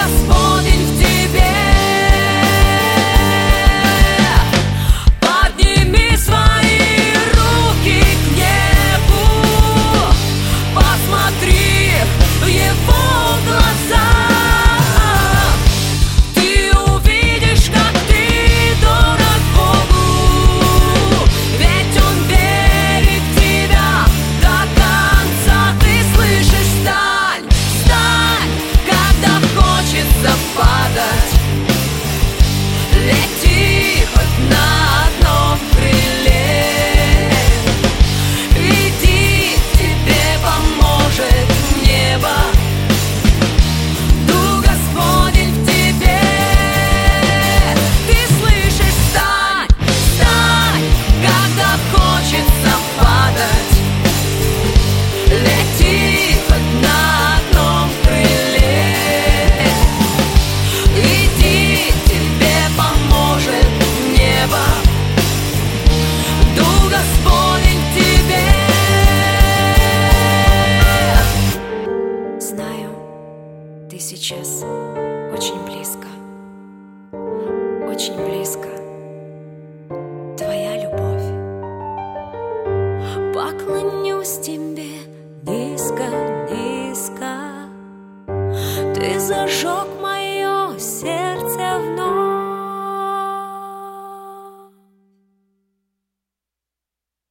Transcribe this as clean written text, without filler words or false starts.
Господень в тебе. Подними свои руки к небу, посмотри в его глаза. Ты увидишь, как ты дорог Богу, ведь Он верит в тебя до конца. Ты слышишь? Встань, встань, когда хочется падать. Лети хоть на одном крыле. Иди, тебе поможет небо. Дух Господень в тебе. Ты слышишь? Встань, встань, когда хочется падать. Лети хоть на одном крыле. Иди, тебе поможет небо. Дух Господень в тебе. Знаю, ты сейчас очень близко, очень близко. Твоя любовь. Поклонюсь тебе низко, низко. Ты зажег